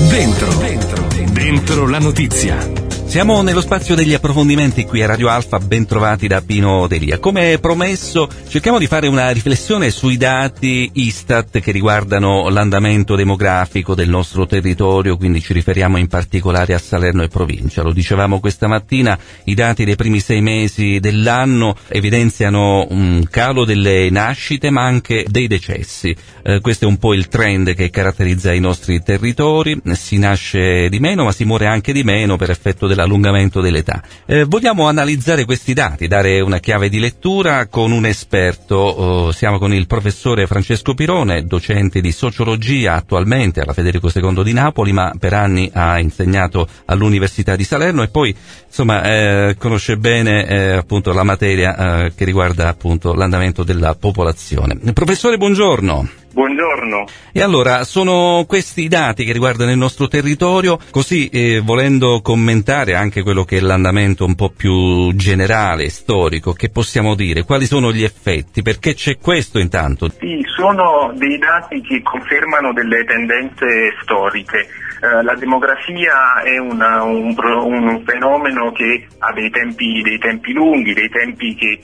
Dentro la notizia. Siamo nello spazio degli approfondimenti qui a Radio Alfa, ben trovati da Pino Delia. Come promesso, cerchiamo di fare una riflessione sui dati Istat che riguardano l'andamento demografico del nostro territorio, quindi ci riferiamo in particolare a Salerno e provincia. Lo dicevamo questa mattina, i dati dei primi 6 mesi dell'anno evidenziano un calo delle nascite ma anche dei decessi. Questo è un po' il trend che caratterizza i nostri territori, si nasce di meno ma si muore anche di meno per effetto dell'allungamento dell'età. Vogliamo analizzare questi dati, dare una chiave di lettura con un esperto. Siamo con il professore Francesco Pirone, docente di sociologia attualmente alla Federico II di Napoli, ma per anni ha insegnato all'Università di Salerno e poi conosce bene appunto la materia che riguarda appunto l'andamento della popolazione. Professore, buongiorno. Buongiorno. E allora, sono questi i dati che riguardano il nostro territorio, così volendo commentare anche quello che è l'andamento un po' più generale, storico, che possiamo dire? Quali sono gli effetti? Perché c'è questo intanto? Sì, sono dei dati che confermano delle tendenze storiche. La demografia è un fenomeno che ha dei tempi lunghi, dei tempi che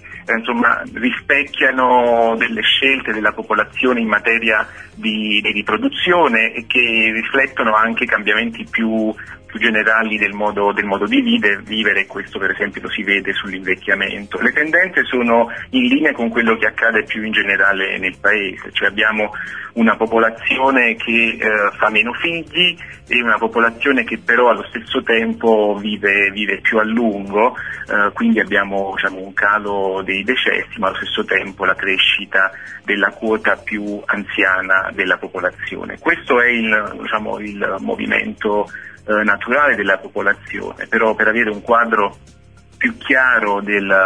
rispecchiano delle scelte della popolazione in materia di riproduzione e che riflettono anche cambiamenti più generali del modo di vivere, e questo per esempio lo si vede sull'invecchiamento. Le tendenze sono in linea con quello che accade più in generale nel paese, cioè abbiamo una popolazione che fa meno figli e una popolazione che però allo stesso tempo vive più a lungo, quindi abbiamo un calo dei decessi ma allo stesso tempo la crescita della quota più anziana della popolazione. Questo è il movimento naturale della popolazione, però per avere un quadro più chiaro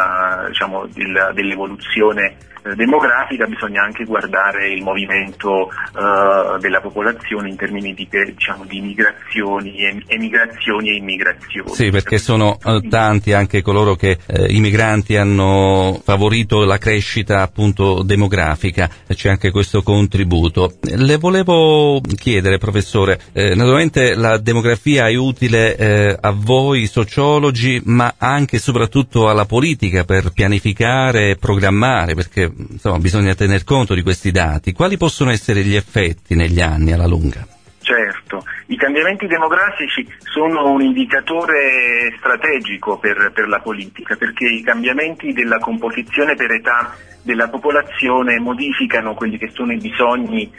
dell'evoluzione demografica bisogna anche guardare il movimento della popolazione in termini di migrazioni, emigrazioni e immigrazioni. Sì, perché sono tanti anche coloro che i migranti hanno favorito la crescita appunto demografica, c'è anche questo contributo. Le volevo chiedere, professore, naturalmente la demografia è utile a voi sociologi, ma anche e soprattutto alla politica per pianificare e programmare, perché bisogna tener conto di questi dati. Quali possono essere gli effetti negli anni alla lunga? Certo, i cambiamenti demografici sono un indicatore strategico per la politica, perché i cambiamenti della composizione per età della popolazione modificano quelli che sono i bisogni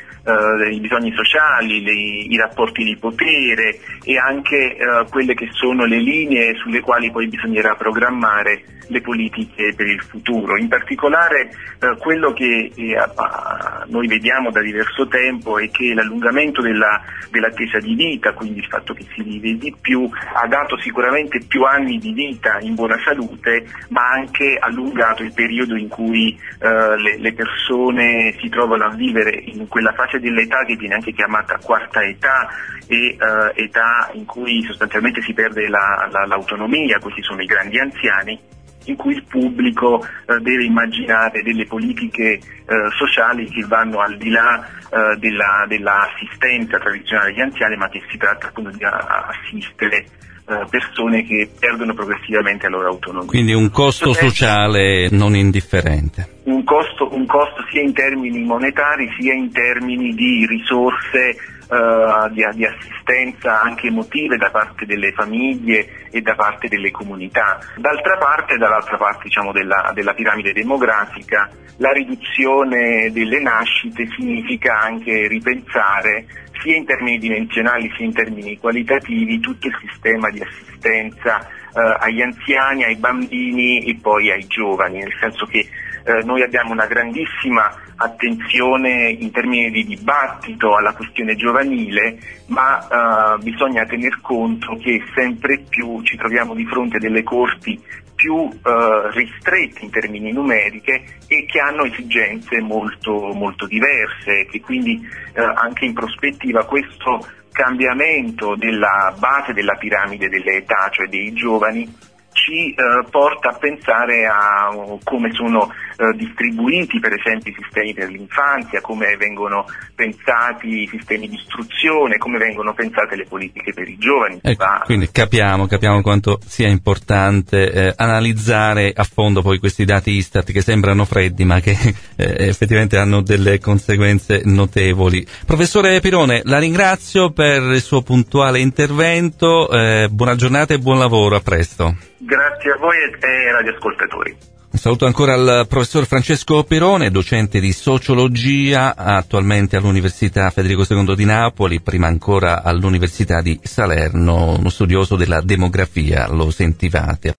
sociali, i rapporti di potere e anche quelle che sono le linee sulle quali poi bisognerà programmare le politiche per il futuro. In particolare quello che noi vediamo da diverso tempo è che l'allungamento dell'attesa di vita, quindi il fatto che si vive di più, ha dato sicuramente più anni di vita in buona salute, ma ha anche allungato il periodo in cui le persone si trovano a vivere in quella fase dell'età che viene anche chiamata quarta età e età in cui sostanzialmente si perde l'autonomia. Questi sono i grandi anziani, in cui il pubblico deve immaginare delle politiche sociali che vanno al di là dell'assistenza tradizionale agli anziani, ma che si tratta appunto di assistere persone che perdono progressivamente la loro autonomia. Quindi un costo sociale non indifferente. Un costo sia in termini monetari sia in termini di risorse di assistenza anche emotive da parte delle famiglie e da parte delle comunità. Dall'altra parte della piramide demografica, la riduzione delle nascite significa anche ripensare sia in termini dimensionali sia in termini qualitativi tutto il sistema di assistenza agli anziani, ai bambini e poi ai giovani, nel senso che noi abbiamo una grandissima attenzione in termini di dibattito alla questione giovanile, ma bisogna tener conto che sempre più ci troviamo di fronte a delle corti più ristrette in termini numeriche e che hanno esigenze molto, molto diverse, che quindi anche in prospettiva questo cambiamento della base della piramide delle età, cioè dei giovani, ci porta a pensare a come sono distribuiti per esempio i sistemi per l'infanzia, come vengono pensati i sistemi di istruzione, come vengono pensate le politiche per i giovani. Ecco, quindi capiamo quanto sia importante analizzare a fondo poi questi dati Istat che sembrano freddi ma che effettivamente hanno delle conseguenze notevoli. Professore Pirone, la ringrazio per il suo puntuale intervento, buona giornata e buon lavoro, a presto. Grazie a voi e radioascoltatori. Un saluto ancora al professor Francesco Pirone, docente di sociologia, attualmente all'Università Federico II di Napoli, prima ancora all'Università di Salerno, uno studioso della demografia, lo sentivate.